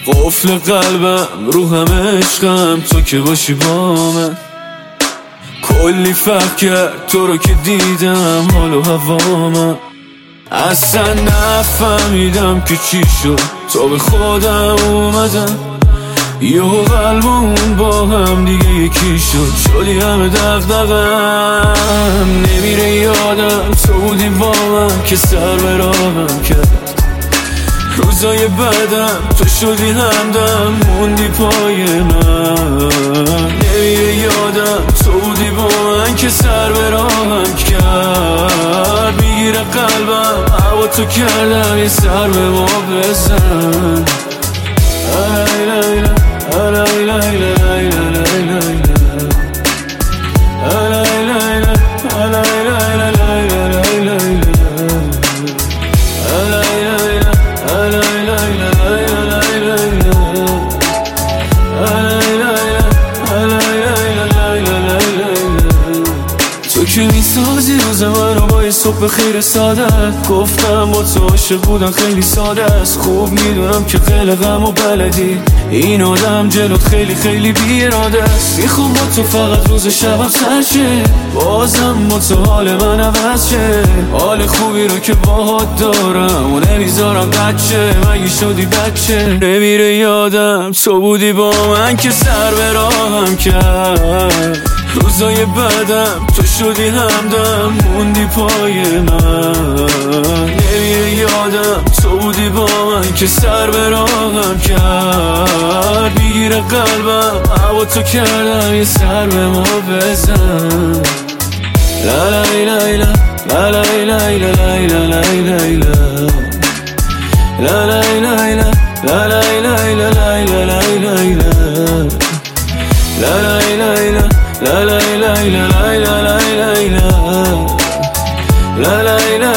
قفل قلبم رو همه عشقم تو که باشی با من. کلی فرق کرد تو رو که دیدم حال و هوامم. اصلا نفهمیدم که چی شد تا به خودم اومدم. یهو قلبمون با هم دیگه یکی شدی همه دغدغم. نمیره یادم تو بودی با من که سر به راهم کرد. روزای بعدم تو شدی همدم موندی پای من. نمیره یادم تو بودی با من که سر به راهم کرد. میگیره قلبم هوا تو کردم یه سر به ما بزن. تو که میسازی روز منو با یه صبح خیر ساده. گفتم با تو عاشق بودن خیلی ساده است. خوب میدونم که قلقم و بلدی این آدم جلوت خیلی خیلی بی اراده است. میخوام با تو فقط روز شبم سر شه. بازم با تو حال من عوض شه. حال خوبی رو که باهات دارم و نمیذارم بچه مگه شدی بچه. نمیره یادم تو بودی با من که سر به راهم کرد. روزای بعدم تو شدی همدم موندی پای من. نمیره یادم تو بودی با من که سر به راهم کرد. میگیره قلبم هوا تو کردم یه سر به ما بزن. لا لا لا لا لا لا لا لا لا لا لا لا لا لا لا لا لا